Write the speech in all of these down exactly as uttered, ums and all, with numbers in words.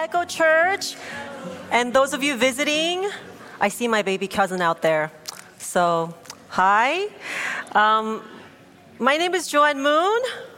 Echo Church. And those of you visiting, I see my baby cousin out there. So, hi. Um, my name is Joanne Moon.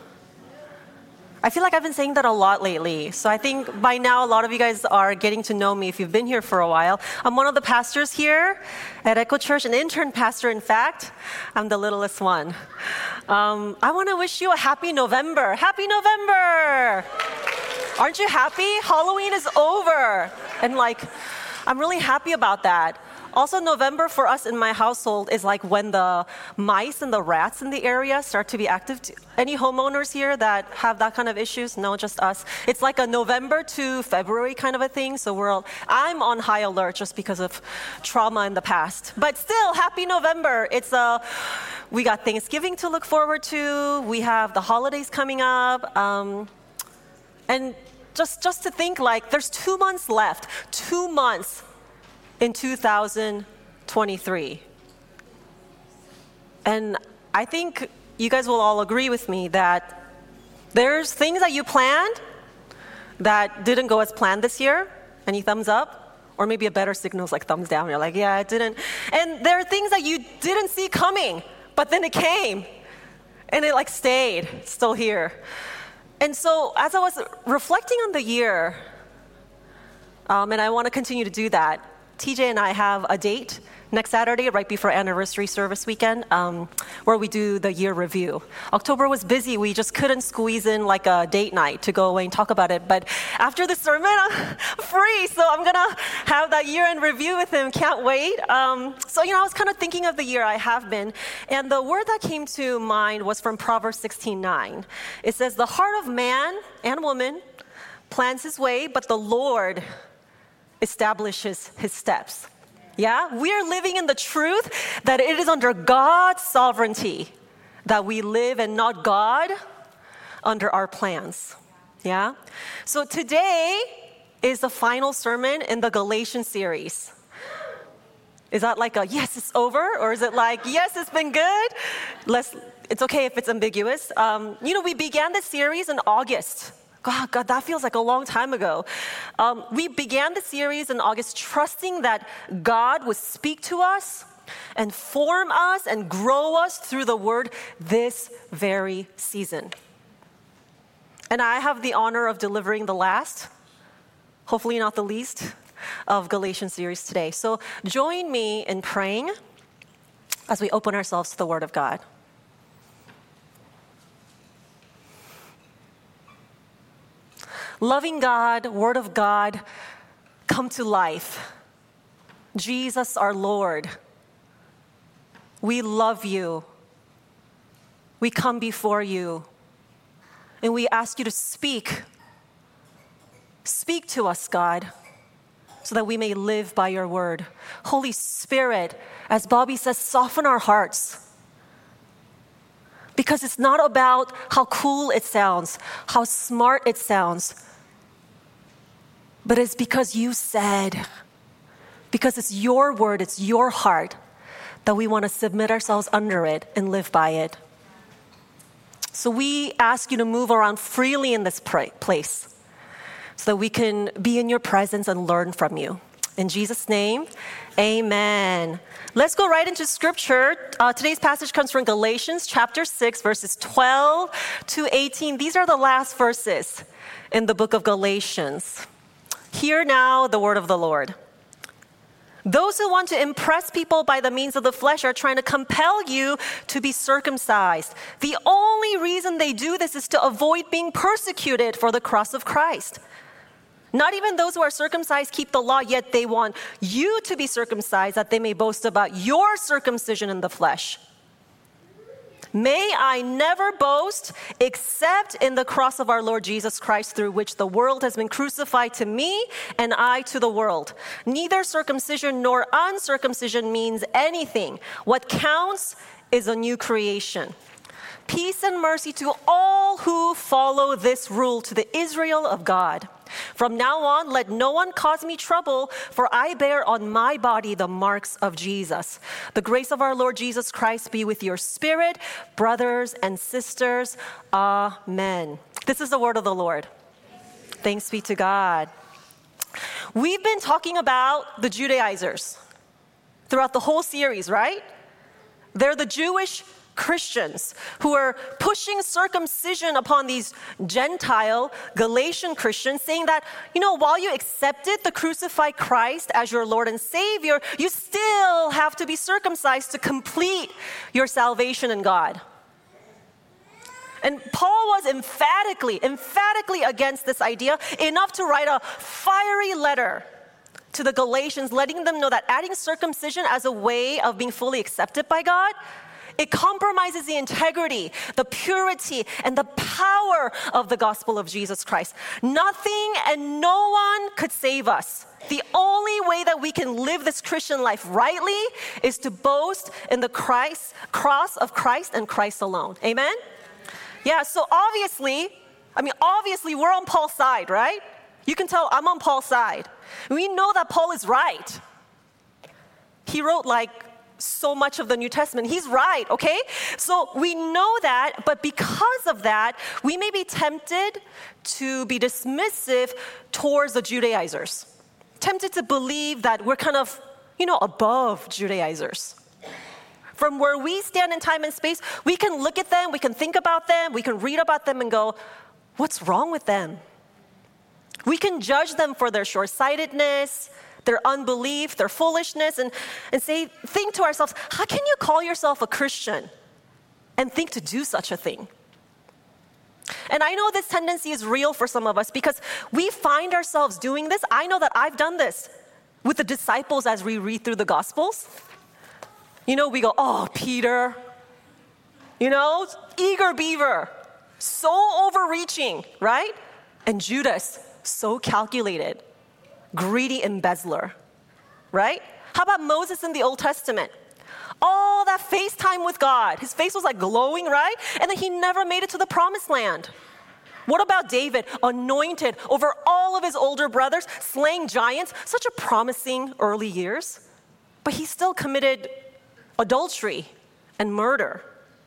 I feel like I've been saying that a lot lately. So I think by now a lot of you guys are getting to know me if you've been here for a while. I'm one of the pastors here at Echo Church, an intern pastor, in fact. I'm the littlest one. Um, I want to wish you a happy November. Happy November! Aren't you happy? Halloween is over. And like, I'm really happy about that. Also, November for us in my household is like when the mice and the rats in the area start to be active. Any homeowners here that have that kind of issues? No, just us. It's like a November to February kind of a thing. So we're all, I'm on high alert just because of trauma in the past. But still, happy November. It's a, we got Thanksgiving to look forward to. We have the holidays coming up. Um, and just, just to think like there's two months left, two months in two thousand twenty-three. And I think you guys will all agree with me that there's things that you planned that didn't go as planned this year. Any thumbs up? Or maybe a better signal is like thumbs down. You're like, yeah, it didn't. And there are things that you didn't see coming, but then it came. And it like stayed, it's still here. And so as I was reflecting on the year, um, and I want to continue to do that, T J and I have a date next Saturday, right before anniversary service weekend, um, where we do the year review. October was busy. We just couldn't squeeze in like a date night to go away and talk about it. But after the sermon, I'm free, so I'm going to have that year-end review with him. Can't wait. Um, so, you know, I was kind of thinking of the year I have been, and the word that came to mind was from Proverbs sixteen nine. It says, the heart of man and woman plans his way, but the Lord establishes his steps. Yeah? We are living in the truth that it is under God's sovereignty that we live and not God under our plans. Yeah? So today is the final sermon in the Galatians series. Is that like a yes, it's over? Or is it like, yes, it's been good? Let's, it's okay if it's ambiguous. Um, you know, we began this series in August. God, God, that feels like a long time ago. Um, we began the series in August trusting that God would speak to us and form us and grow us through the word this very season. And I have the honor of delivering the last, hopefully not the least, of Galatians series today. So join me in praying as we open ourselves to the word of God. Loving God, Word of God, come to life. Jesus, our Lord, we love you. We come before you, and we ask you to speak. Speak to us, God, so that we may live by your word. Holy Spirit, as Bobby says, soften our hearts. Because it's not about how cool it sounds, how smart it sounds, but it's because you said, because it's your word, it's your heart, that we want to submit ourselves under it and live by it. So we ask you to move around freely in this place so that we can be in your presence and learn from you. In Jesus' name, amen. Let's go right into scripture. Uh, today's passage comes from Galatians chapter six, verses twelve to eighteen. These are the last verses in the book of Galatians. Hear now the word of the Lord. Those who want to impress people by the means of the flesh are trying to compel you to be circumcised. The only reason they do this is to avoid being persecuted for the cross of Christ. Not even those who are circumcised keep the law, yet they want you to be circumcised that they may boast about your circumcision in the flesh. May I never boast except in the cross of our Lord Jesus Christ, through which the world has been crucified to me and I to the world. Neither circumcision nor uncircumcision means anything. What counts is a new creation. Peace and mercy to all who follow this rule, to the Israel of God. From now on, let no one cause me trouble, for I bear on my body the marks of Jesus. The grace of our Lord Jesus Christ be with your spirit, brothers and sisters. Amen. This is the word of the Lord. Thanks be to God. We've been talking about the Judaizers throughout the whole series, right? They're the Jewish Christians who are pushing circumcision upon these Gentile Galatian Christians, saying that, you know, while you accepted the crucified Christ as your Lord and Savior, you still have to be circumcised to complete your salvation in God. And Paul was emphatically, emphatically against this idea, enough to write a fiery letter to the Galatians, letting them know that adding circumcision as a way of being fully accepted by God, it compromises the integrity, the purity, and the power of the gospel of Jesus Christ. Nothing and no one could save us. The only way that we can live this Christian life rightly is to boast in the Christ, cross of Christ and Christ alone. Amen? Yeah, so obviously, I mean, obviously we're on Paul's side, right? You can tell I'm on Paul's side. We know that Paul is right. He wrote like so much of the New Testament. He's right, okay? So we know that, but because of that, we may be tempted to be dismissive towards the Judaizers. Tempted to believe that we're kind of, you know, above Judaizers. From where we stand in time and space, we can look at them, we can think about them, we can read about them and go, what's wrong with them? We can judge them for their short-sightedness, their unbelief, their foolishness, and, and say, think to ourselves, how can you call yourself a Christian and think to do such a thing? And I know this tendency is real for some of us because we find ourselves doing this. I know that I've done this with the disciples as we read through the Gospels. You know, we go, oh, Peter, you know, eager beaver, so overreaching, right? And Judas, so calculated, greedy embezzler, right? How about Moses in the Old Testament? All that FaceTime with God. His face was like glowing, right? And then he never made it to the promised land. What about David, anointed over all of his older brothers, slaying giants, such a promising early years, but he still committed adultery and murder.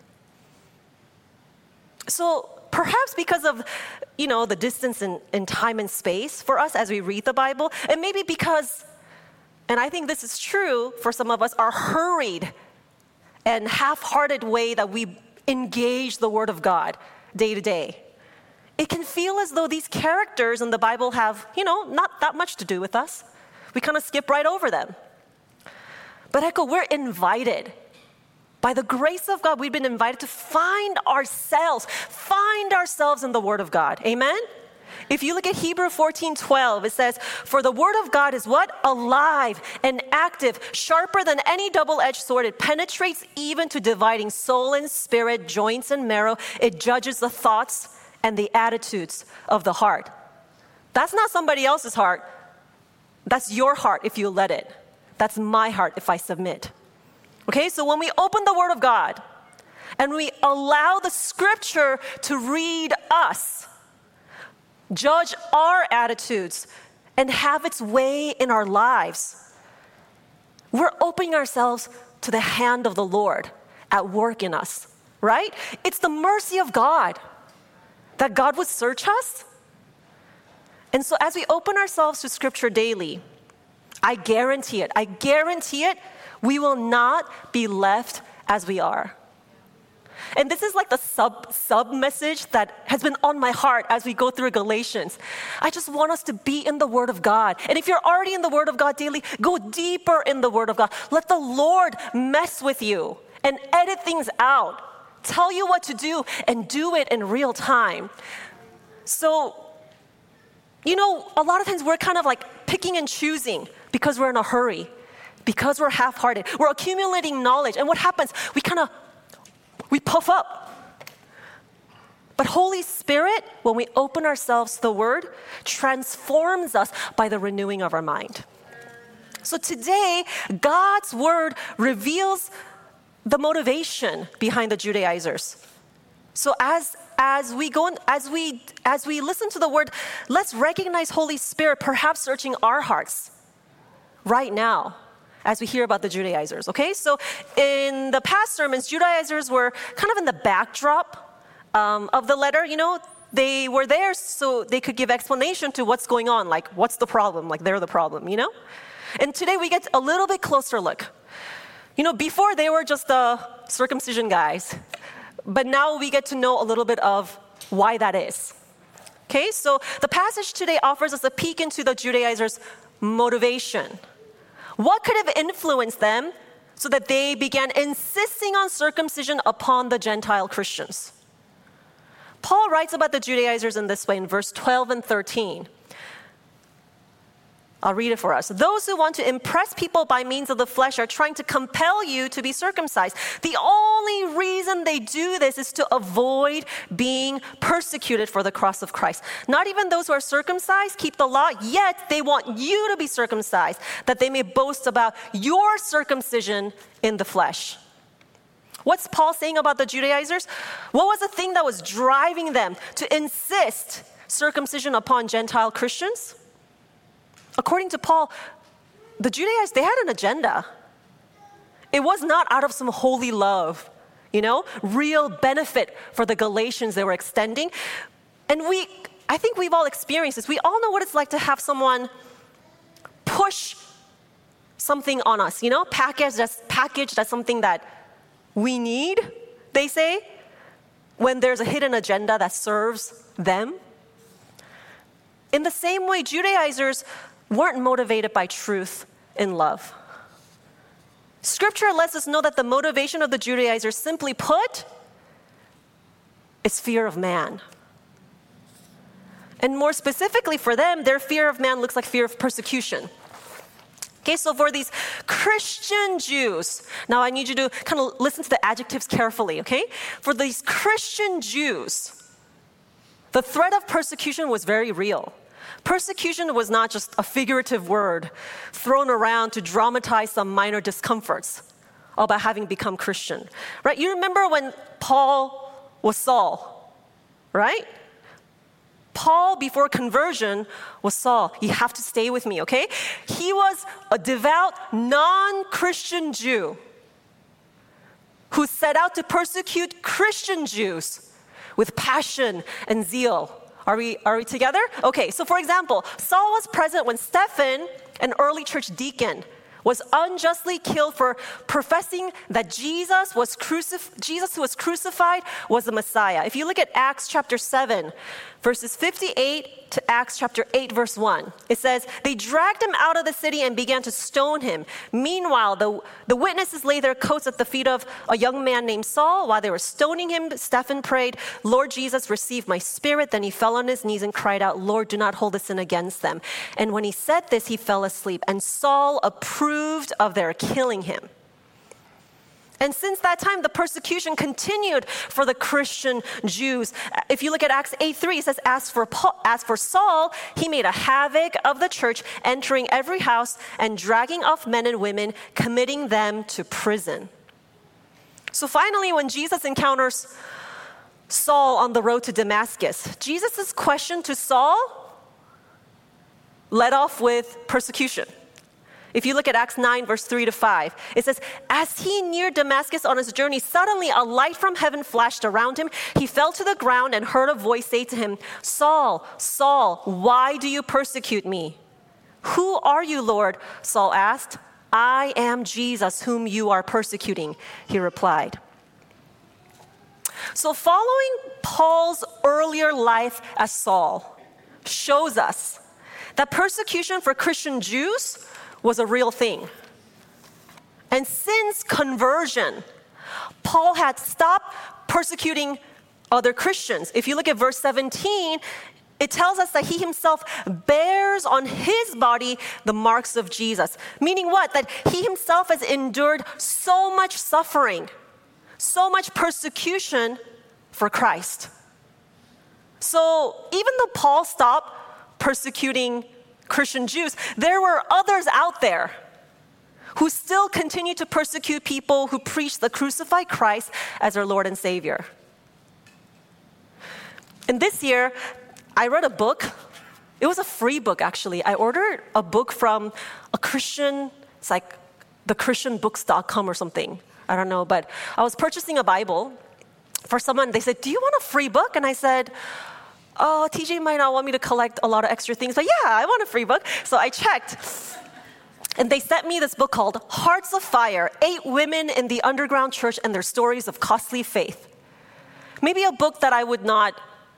So perhaps because of, you know, the distance in, in time and space for us as we read the Bible, and maybe because, and I think this is true for some of us, our hurried and half-hearted way that we engage the Word of God day to day, it can feel as though these characters in the Bible have, you know, not that much to do with us. We kind of skip right over them. But Echo, we're invited. By the grace of God, we've been invited to find ourselves, find ourselves in the Word of God. Amen? If you look at Hebrews fourteen twelve, it says, for the Word of God is what? Alive and active, sharper than any double-edged sword. It penetrates even to dividing soul and spirit, joints and marrow. It judges the thoughts and the attitudes of the heart. That's not somebody else's heart. That's your heart if you let it. That's my heart if I submit. Okay, so when we open the Word of God and we allow the Scripture to read us, judge our attitudes, and have its way in our lives, we're opening ourselves to the hand of the Lord at work in us, right? It's the mercy of God that God would search us. And so as we open ourselves to Scripture daily, I guarantee it, I guarantee it, we will not be left as we are. And this is like the sub, sub message that has been on my heart as we go through Galatians. I just want us to be in the Word of God. And if you're already in the Word of God daily, go deeper in the Word of God. Let the Lord mess with you and edit things out, tell you what to do, and do it in real time. So, you know, a lot of times we're kind of like picking and choosing because we're in a hurry, because we're half-hearted. We're accumulating knowledge. And what happens? We kind of, we puff up. But Holy Spirit, when we open ourselves to the Word, transforms us by the renewing of our mind. So today, God's Word reveals the motivation behind the Judaizers. So as as we go, as we as we listen to the Word, let's recognize Holy Spirit perhaps searching our hearts right now as we hear about the Judaizers, okay? So in the past sermons, Judaizers were kind of in the backdrop um, of the letter, you know. they were there so they could give explanation to what's going on, like what's the problem, like they're the problem, you know? And today we get a little bit closer look. You know, before they were just the circumcision guys, but now we get to know a little bit of why that is. Okay, so the passage today offers us a peek into the Judaizers' motivation. What could have influenced them so that they began insisting on circumcision upon the Gentile Christians? Paul writes about the Judaizers in this way in verse twelve and thirteen. I'll read it for us. Those who want to impress people by means of the flesh are trying to compel you to be circumcised. The only reason they do this is to avoid being persecuted for the cross of Christ. Not even those who are circumcised keep the law, yet they want you to be circumcised, that they may boast about your circumcision in the flesh. What's Paul saying about the Judaizers? What was the thing that was driving them to insist circumcision upon Gentile Christians? According to Paul, the Judaizers, they had an agenda. It was not out of some holy love, you know, real benefit for the Galatians they were extending. And we, I think we've all experienced this. We all know what it's like to have someone push something on us, you know, package that's packaged as something that we need, they say, when there's a hidden agenda that serves them. In the same way, Judaizers weren't motivated by truth in love. Scripture lets us know that the motivation of the Judaizers, simply put, is fear of man. And more specifically for them, their fear of man looks like fear of persecution. Okay, so for these Christian Jews, now I need you to kind of listen to the adjectives carefully, okay? For these Christian Jews, the threat of persecution was very real. Persecution was not just a figurative word thrown around to dramatize some minor discomforts about having become Christian, right? You remember when Paul was Saul, right? Paul, before conversion, was Saul. You have to stay with me, okay? He was a devout, non-Christian Jew who set out to persecute Christian Jews with passion and zeal. Are we, are we together? Okay, so for example, Saul was present when Stephen, an early church deacon, was unjustly killed for professing that Jesus was crucif- Jesus who was crucified was the Messiah. If you look at Acts chapter seven, verses fifty-eight to Acts chapter eight, verse one, it says, they dragged him out of the city and began to stone him. Meanwhile, the, the witnesses laid their coats at the feet of a young man named Saul. While they were stoning him, Stephen prayed, Lord Jesus, receive my spirit. Then he fell on his knees and cried out, Lord, do not hold this sin against them. And when he said this, he fell asleep. And Saul approved of their killing him. And since that time, the persecution continued for the Christian Jews. If you look at Acts eight three, it says, as for, Paul, as for Saul, he made a havoc of the church, entering every house and dragging off men and women, committing them to prison. So finally, when Jesus encounters Saul on the road to Damascus, Jesus' question to Saul led off with persecution. If you look at Acts nine, verse three to five, it says, as he neared Damascus on his journey, suddenly a light from heaven flashed around him. He fell to the ground and heard a voice say to him, Saul, Saul, why do you persecute me? Who are you, Lord? Saul asked. I am Jesus, whom you are persecuting, he replied. So following Paul's earlier life as Saul shows us that persecution for Christian Jews was a real thing. And since conversion, Paul had stopped persecuting other Christians. If you look at verse seventeen, it tells us that he himself bears on his body the marks of Jesus. Meaning what? That he himself has endured so much suffering, so much persecution for Christ. So even though Paul stopped persecuting Christian Jews, there were others out there who still continue to persecute people who preach the crucified Christ as their Lord and Savior. And this year, I read a book. It was a free book, actually. I ordered a book from a Christian, it's like the christian books dot com or something. I don't know, but I was purchasing a Bible for someone. They said, do you want a free book? And I said, oh, T J might not want me to collect a lot of extra things, but yeah, I want a free book. So I checked. And they sent me this book called Hearts of Fire, Eight Women in the Underground Church and Their Stories of Costly Faith. Maybe a book that I would not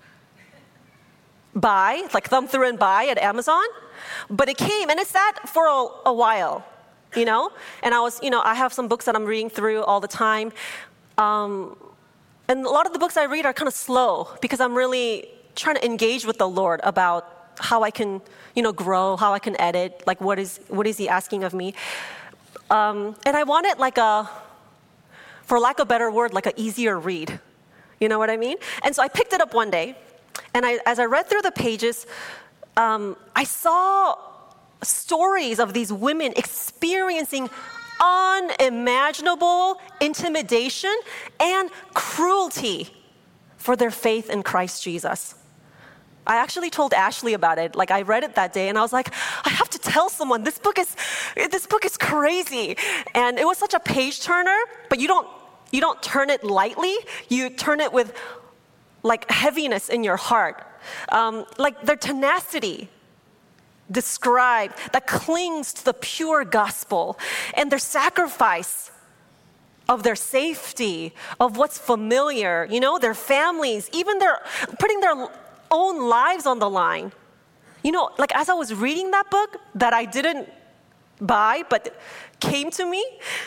buy, like thumb through and buy at Amazon, but it came and it sat for a, a while, you know? And I was, you know, I have some books that I'm reading through all the time. Um, and a lot of the books I read are kind of slow because I'm really trying to engage with the Lord about how I can, you know, grow, how I can edit, like what is what is he asking of me? Um, and I wanted like a, for lack of a better word, like an easier read. You know what I mean? And so I picked it up one day, and I, as I read through the pages, um, I saw stories of these women experiencing unimaginable intimidation and cruelty for their faith in Christ Jesus. I actually told Ashley about it. Like I read it that day and I was like, I have to tell someone, this book is this book is crazy. And it was such a page turner, but you don't you don't turn it lightly. You turn it with like heaviness in your heart. Um, like their tenacity described that clings to the pure gospel, and their sacrifice of their safety, of what's familiar, you know, their families, even their putting their own lives on the line. You know, like as I was reading that book that I didn't buy but came to me,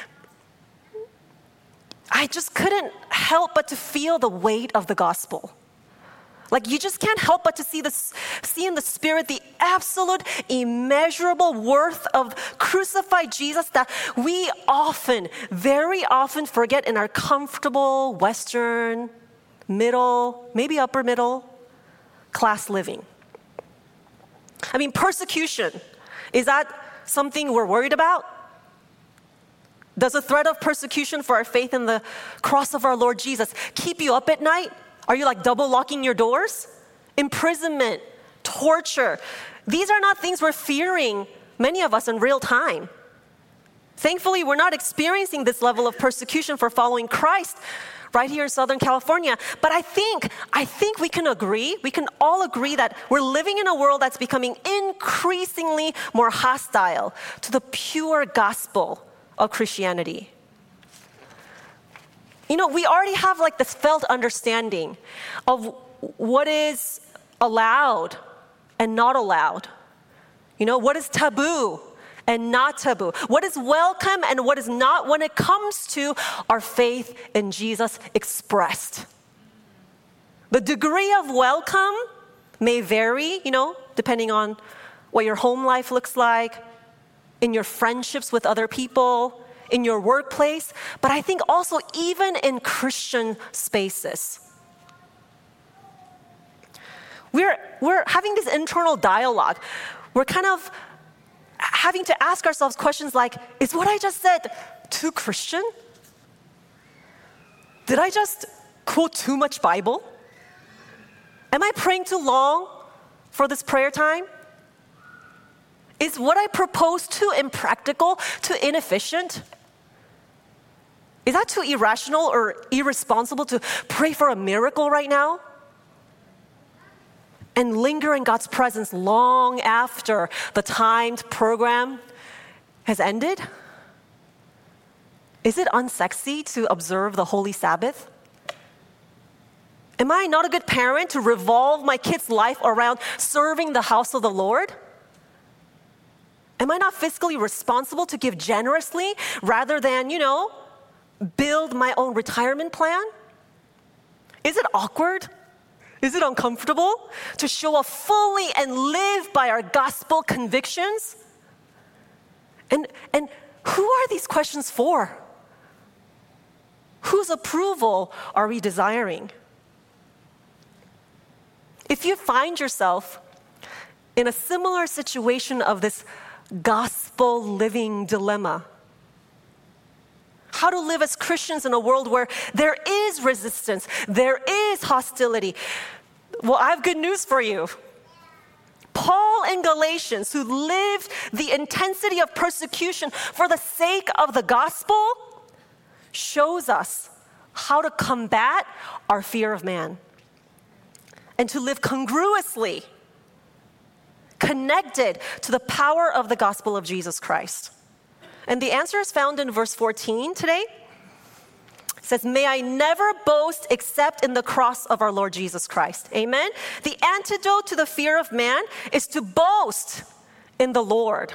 I just couldn't help but to feel the weight of the gospel. Like you just can't help but to see this, see in the Spirit the absolute immeasurable worth of crucified Jesus that we often, very often forget in our comfortable Western, middle, maybe upper middle class living. I mean, persecution, is that something we're worried about? Does the threat of persecution for our faith in the cross of our Lord Jesus keep you up at night? Are you like double locking your doors? Imprisonment, torture. These are not things we're fearing, many of us, in real time. Thankfully, we're not experiencing this level of persecution for following Christ right here in Southern California. But I think, I think we can agree, we can all agree that we're living in a world that's becoming increasingly more hostile to the pure gospel of Christianity. You know, we already have like this felt understanding of what is allowed and not allowed. You know, what is taboo and not taboo. What is welcome and what is not when it comes to our faith in Jesus expressed. The degree of welcome may vary, you know, depending on what your home life looks like, in your friendships with other people, in your workplace, but I think also even in Christian spaces. We're, we're having this internal dialogue. We're kind of having to ask ourselves questions like, is what I just said too Christian? Did I just quote too much Bible? Am I praying too long for this prayer time? Is what I propose too impractical, too inefficient? Is that too irrational or irresponsible to pray for a miracle right now? And linger in God's presence long after the timed program has ended? Is it unsexy to observe the Holy Sabbath? Am I not a good parent to revolve my kids' life around serving the house of the Lord? Am I not fiscally responsible to give generously rather than, you know, build my own retirement plan? Is it awkward? Is it uncomfortable to show up fully and live by our gospel convictions? And, and who are these questions for? Whose approval are we desiring? If you find yourself in a similar situation of this gospel living dilemma, how to live as Christians in a world where there is resistance, there is hostility. Well, I have good news for you. Paul in Galatians, who lived the intensity of persecution for the sake of the gospel, shows us how to combat our fear of man. and to live congruously, connected to the power of the gospel of Jesus Christ? And the answer is found in verse fourteen today. It says, may I never boast except in the cross of our Lord Jesus Christ. Amen? The antidote to the fear of man is to boast in the Lord.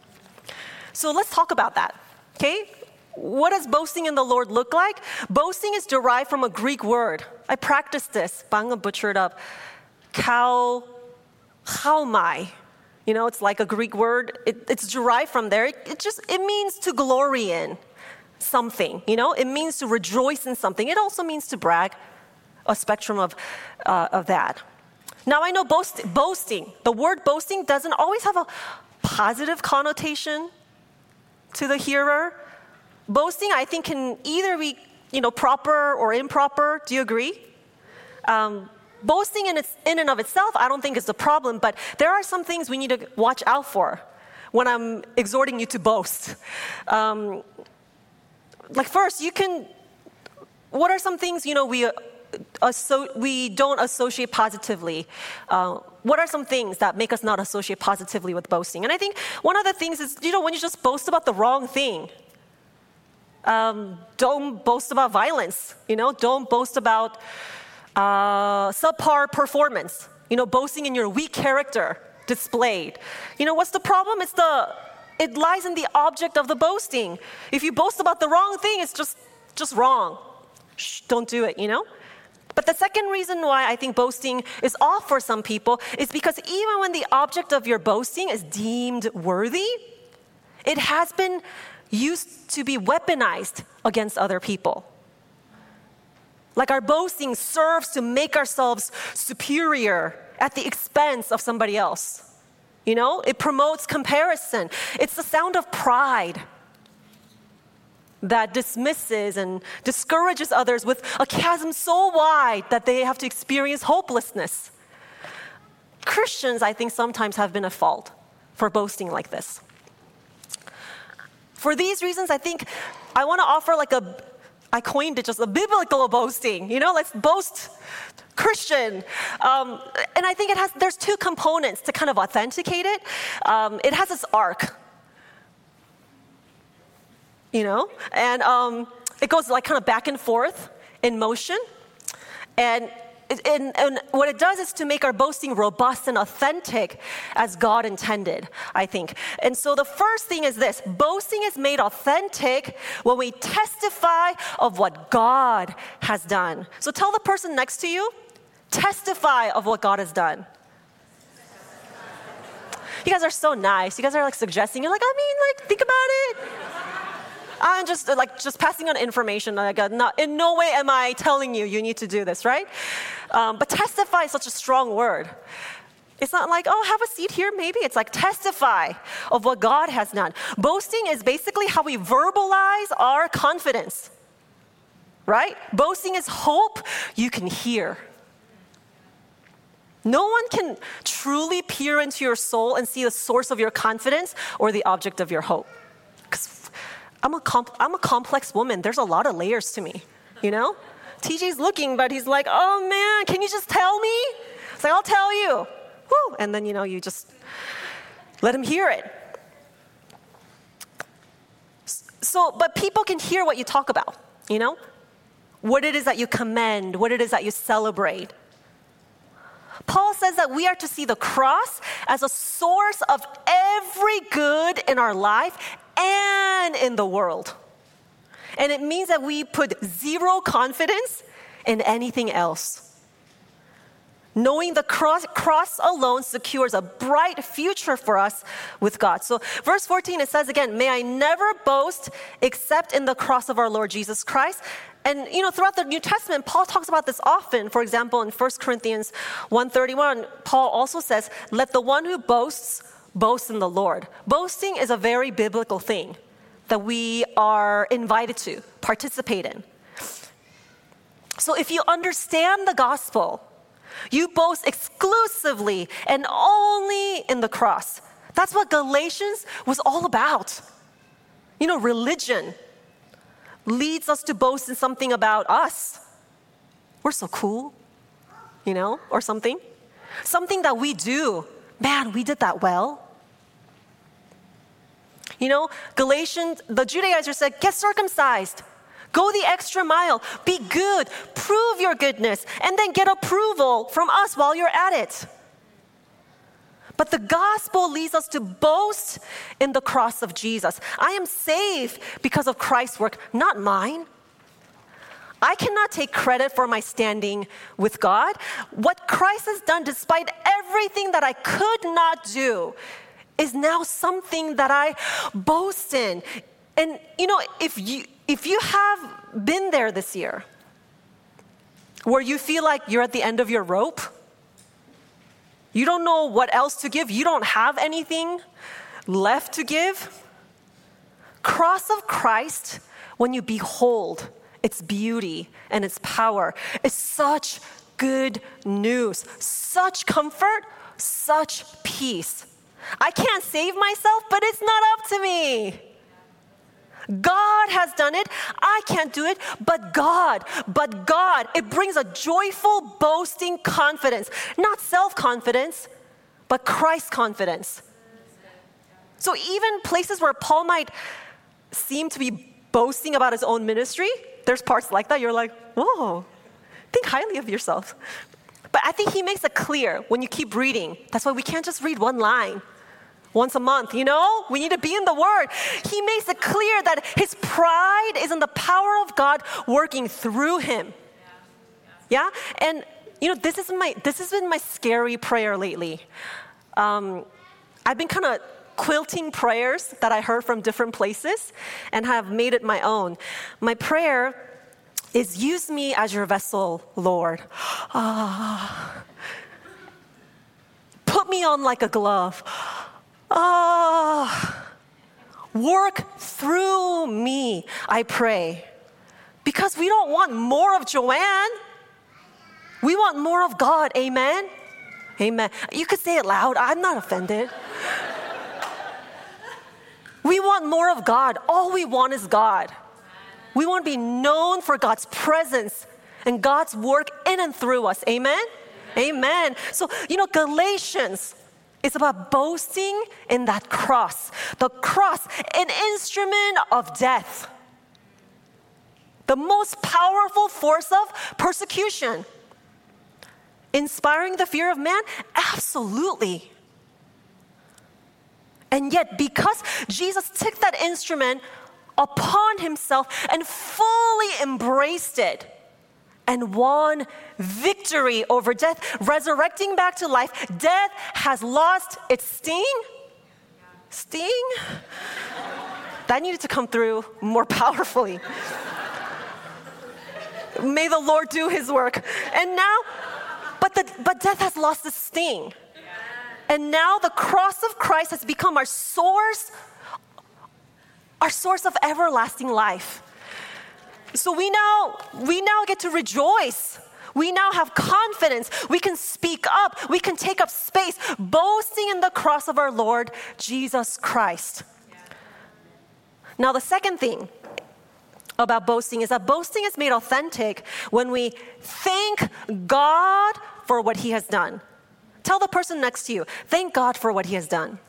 So let's talk about that, okay? What does boasting in the Lord look like? Boasting is derived from a Greek word. I practiced this. 방금 butchered up. Kal, chaomai. You know, it's like a Greek word. It, it's derived from there. It, it just, it means to glory in something, you know? It means to rejoice in something. It also means to brag, a spectrum of, uh, of that. Now, I know boast, boasting, the word boasting doesn't always have a positive connotation to the hearer. Boasting, I think, can either be, you know, proper or improper. Do you agree? Um, boasting in, its, in and of itself, I don't think is the problem, but there are some things we need to watch out for when I'm exhorting you to boast. Um, like first, you can, what are some things, you know, we, uh, asso- we don't associate positively? Uh, what are some things that make us not associate positively with boasting? And I think one of the things is, you know, when you just boast about the wrong thing. Um, don't boast about violence, you know, don't boast about uh, subpar performance, you know, boasting in your weak character displayed. You know, what's the problem? It's the, it lies in the object of the boasting. If you boast about the wrong thing, it's just, just wrong. Shh, don't do it, you know? But the second reason why I think boasting is off for some people is because even when the object of your boasting is deemed worthy, it has been used to be weaponized against other people. Like our boasting serves to make ourselves superior at the expense of somebody else. You know, it promotes comparison. It's the sound of pride that dismisses and discourages others with a chasm so wide that they have to experience hopelessness. Christians, I think, sometimes have been at fault for boasting like this. For these reasons, I think I want to offer like a, I coined it just a biblical boasting. You know, let's boast Christian. Um, and I think it has, there's two components to kind of authenticate it. Um, it has this arc, you know, and um, it goes like kind of back and forth in motion. And And, and what it does is to make our boasting robust and authentic as God intended, I think. And so the first thing is this: boasting is made authentic when we testify of what God has done. So tell the person next to you, testify of what God has done. You guys are so nice. You guys are like suggesting. You're like, I mean, like, think about it. I'm just like just passing on information. Like, uh, not, in no way am I telling you you need to do this, right? Um, but testify is such a strong word. It's not like, oh, have a seat here, maybe. It's like testify of what God has done. Boasting is basically how we verbalize our confidence, right? Boasting is hope you can hear. No one can truly peer into your soul and see the source of your confidence or the object of your hope. Because I'm a comp- I'm a complex woman. There's a lot of layers to me, you know? T J's looking, but he's like, oh man, can you just tell me? It's like, I'll tell you. Woo! And then, you know, you just let him hear it. So, but people can hear what you talk about, you know? What it is that you commend, what it is that you celebrate. Paul says that we are to see the cross as a source of every good in our life and in the world. And it means that we put zero confidence in anything else. Knowing the cross, cross alone secures a bright future for us with God. So verse fourteen, it says again, may I never boast except in the cross of our Lord Jesus Christ. And, you know, throughout the New Testament, Paul talks about this often. For example, in First Corinthians one thirty-one, Paul also says, let the one who boasts boast in the Lord. Boasting is a very biblical thing that we are invited to participate in. So if you understand the gospel, you boast exclusively and only in the cross. That's what Galatians was all about. You know, religion leads us to boast in something about us. We're so cool. you know, or something. Something that we do. Man, we did that well. You know, Galatians, the Judaizers said, get circumcised. Go the extra mile. Be good. Prove your goodness. And then get approval from us while you're at it. But the gospel leads us to boast in the cross of Jesus. I am saved because of Christ's work, not mine. I cannot take credit for my standing with God. What Christ has done, despite everything that I could not do, is now something that I boast in. And you know, if you if you have been there this year, where you feel like you're at the end of your rope, you don't know what else to give, you don't have anything left to give, cross of Christ, when you behold its beauty and its power, is such good news, such comfort, such peace. I can't save myself, but it's not up to me. God has done it. I can't do it, but God, but God. It brings a joyful, boasting confidence, not self-confidence, but Christ confidence. So even places where Paul might seem to be boasting about his own ministry, there's parts like that. You're like, whoa, think highly of yourself. But I think he makes it clear when you keep reading. That's why we can't just read one line once a month, you know? We need to be in the Word. He makes it clear that his pride is in the power of God working through him. Yeah? And, you know, this is my this has been my scary prayer lately. Um, I've been kind of quilting prayers that I heard from different places and have made it my own. My prayer is, use me as your vessel, Lord. Ah. Put me on like a glove. Ah. Work through me, I pray. Because we don't want more of Joanne. We want more of God. Amen? Amen. You could say it loud. I'm not offended. We want more of God. All we want is God. We want to be known for God's presence and God's work in and through us. Amen? Amen. Amen. So, you know, Galatians is about boasting in that cross. The cross, an instrument of death. The most powerful force of persecution. Inspiring the fear of man? Absolutely. And yet, because Jesus took that instrument upon himself and fully embraced it and won victory over death, resurrecting back to life, death has lost its sting. Sting? That needed to come through more powerfully. May the Lord do his work. And now, but, the, but death has lost its sting. And now the cross of Christ has become our source, our source of everlasting life. So we now, we now get to rejoice. We now have confidence. We can speak up. We can take up space, boasting in the cross of our Lord Jesus Christ. Now the second thing about boasting is that boasting is made authentic when we thank God for what he has done. Tell the person next to you, thank God for what he has done.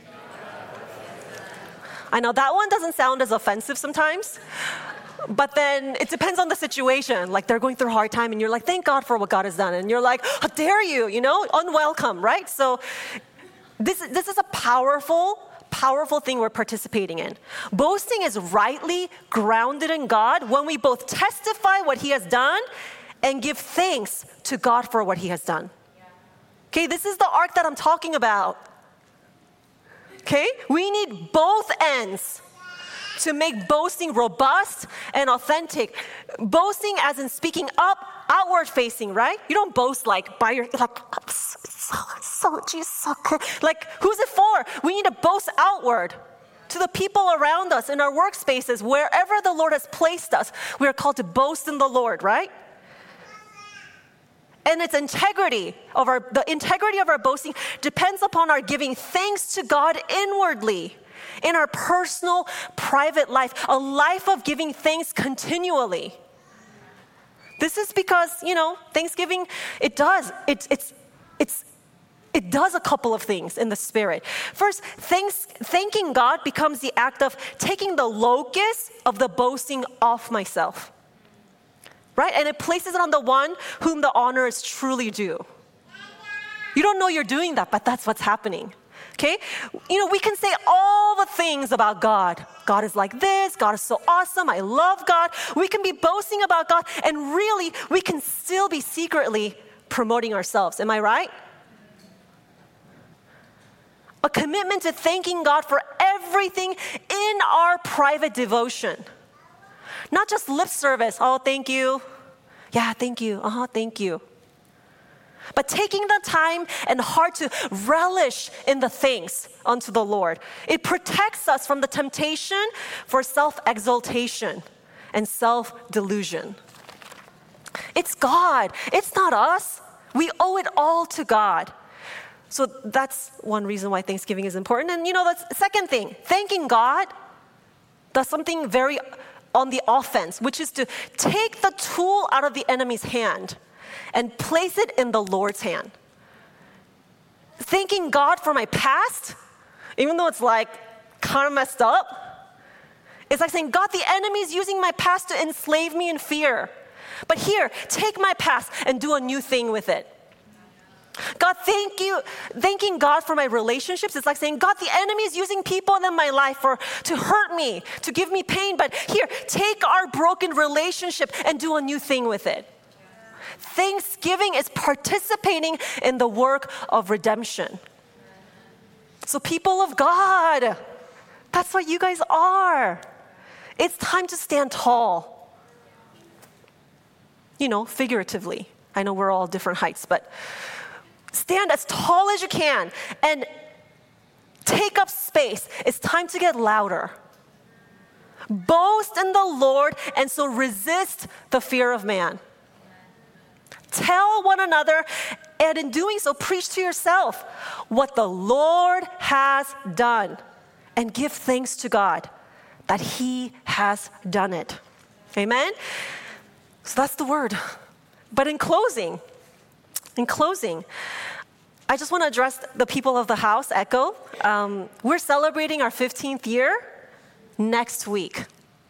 I know that one doesn't sound as offensive sometimes, but then it depends on the situation. Like they're going through a hard time and you're like, thank God for what God has done. And you're like, how dare you, you know, unwelcome, right? So this, this is a powerful, powerful thing we're participating in. Boasting is rightly grounded in God when we both testify what he has done and give thanks to God for what he has done. Okay, this is the arc that I'm talking about. Okay, we need both ends to make boasting robust and authentic. Boasting as in speaking up, outward facing, right? You don't boast like by your, like, so, so, Jesus, so good. Like, who's it for? We need to boast outward to the people around us in our workspaces, wherever the Lord has placed us. We are called to boast in the Lord, right? And its integrity of our, the integrity of our boasting depends upon our giving thanks to God inwardly in our personal, private life, a life of giving thanks continually. This is because, you know, Thanksgiving, it does, it, it's, it's, it does a couple of things in the spirit. First, thanks, thanking God becomes the act of taking the locus of the boasting off myself, right? And it places it on the one whom the honor is truly due. You don't know you're doing that, but that's what's happening. Okay? You know, we can say all the things about God. God is like this. God is so awesome. I love God. We can be boasting about God, and really, we can still be secretly promoting ourselves. Am I right? A commitment to thanking God for everything in our private devotion. Not just lip service. Oh, thank you. Yeah, thank you. Uh-huh, thank you. But taking the time and heart to relish in the things unto the Lord. It protects us from the temptation for self-exaltation and self-delusion. It's God. It's not us. We owe it all to God. So that's one reason why Thanksgiving is important. And you know, the second thing, thanking God does something very on the offense, which is to take the tool out of the enemy's hand and place it in the Lord's hand. Thanking God for my past, even though it's like kind of messed up, it's like saying, God, the enemy is using my past to enslave me in fear. But here, take my past and do a new thing with it. God, thank you. Thanking God for my relationships, it's like saying, God, the enemy is using people in my life for, to hurt me, to give me pain. But here, take our broken relationship and do a new thing with it. Thanksgiving is participating in the work of redemption. So people of God, that's what you guys are. It's time to stand tall. You know, figuratively. I know we're all different heights, but stand as tall as you can and take up space. It's time to get louder. Boast in the Lord, and so resist the fear of man. Tell one another, and in doing so, preach to yourself what the Lord has done, and give thanks to God that He has done it. Amen? So that's the word. But in closing, in closing, I just want to address the people of the house, Echo. Um, we're celebrating our fifteenth year next week.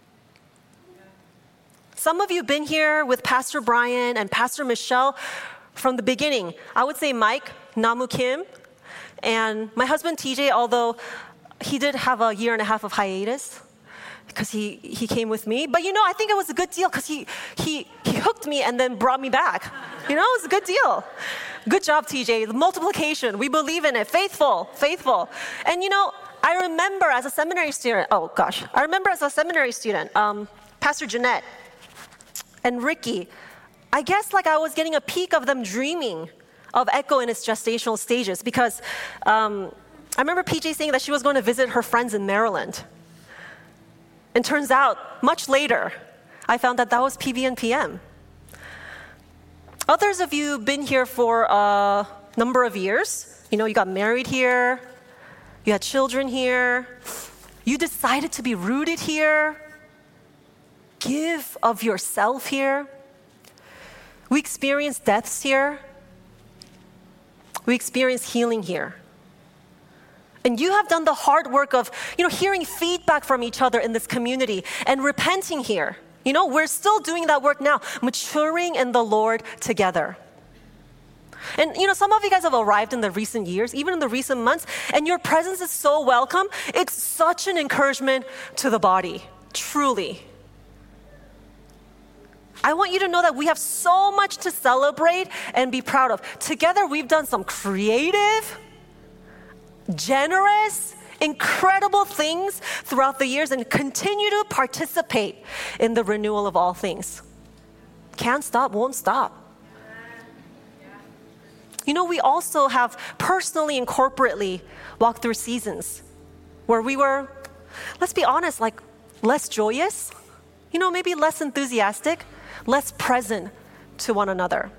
Some of you have been here with Pastor Brian and Pastor Michelle from the beginning. I would say Mike, Namu Kim, and my husband T J, although he did have a year and a half of hiatus because he, he came with me. But you know, I think it was a good deal because he, he, he hooked me and then brought me back. You know, it was a good deal. Good job, T J. The multiplication, we believe in it. Faithful, faithful. And you know, I remember as a seminary student, oh gosh, I remember as a seminary student, um, Pastor Jeanette and Ricky, I guess like I was getting a peek of them dreaming of Echo in its gestational stages because um, I remember P J saying that she was going to visit her friends in Maryland. And turns out, much later, I found that that was P V N P M. Others of you have been here for a number of years. You know, you got married here, you had children here, you decided to be rooted here, give of yourself here. We experience deaths here. We experience healing here. And you have done the hard work of, you know, hearing feedback from each other in this community and repenting here. You know, we're still doing that work now, maturing in the Lord together. And, you know, some of you guys have arrived in the recent years, even in the recent months, and your presence is so welcome. It's such an encouragement to the body, truly. I want you to know that we have so much to celebrate and be proud of. Together, we've done some creative, generous, incredible things throughout the years and continue to participate in the renewal of all things. Can't stop, won't stop. You know, we also have personally and corporately walked through seasons where we were, let's be honest, like less joyous, you know, maybe less enthusiastic, less present to one another.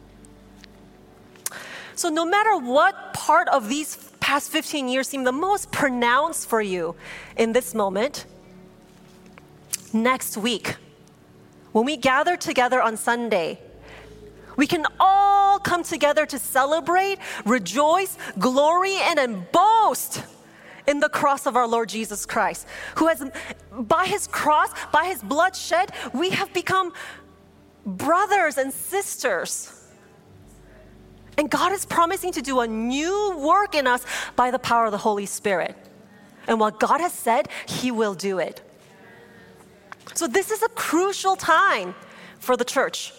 So no matter what part of these past fifteen years seem the most pronounced for you in this moment, next week, when we gather together on Sunday, we can all come together to celebrate, rejoice, glory, and then boast in the cross of our Lord Jesus Christ, who has, by his cross, by his blood shed, we have become brothers and sisters. And God is promising to do a new work in us by the power of the Holy Spirit. And what God has said, he will do it. So this is a crucial time for the church.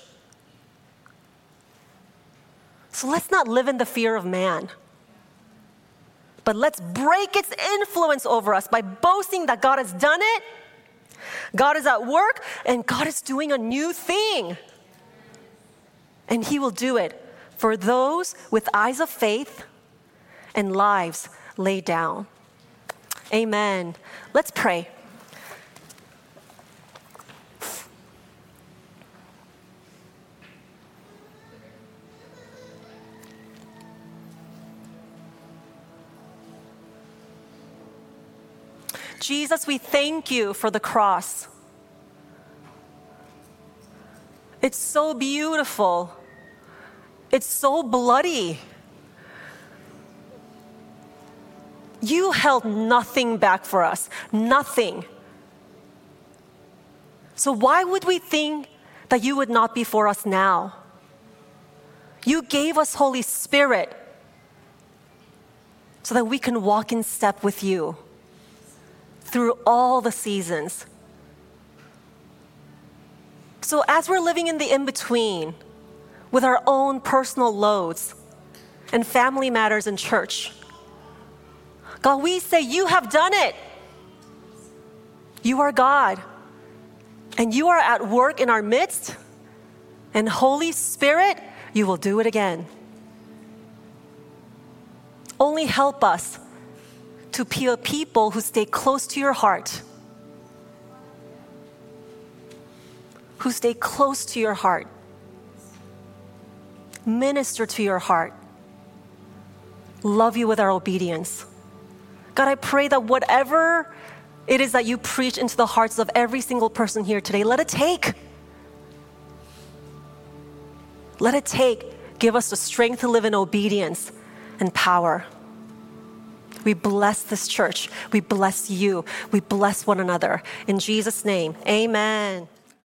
So let's not live in the fear of man, but let's break its influence over us by boasting that God has done it, God is at work, and God is doing a new thing. And he will do it for those with eyes of faith and lives laid down. Amen. Let's pray. Jesus, we thank you for the cross. It's so beautiful. It's so bloody. You held nothing back for us, nothing. So why would we think that you would not be for us now? You gave us Holy Spirit so that we can walk in step with you through all the seasons. So as we're living in the in-between with our own personal loads and family matters in church, God, we say you have done it. You are God, and you are at work in our midst, and Holy Spirit, you will do it again. Only help us to be a people who stay close to your heart, who stay close to your heart, minister to your heart, love you with our obedience. God, I pray that whatever it is that you preach into the hearts of every single person here today, let it take. Let it take. Give us the strength to live in obedience and power. We bless this church. We bless you. We bless one another. In Jesus' name, amen.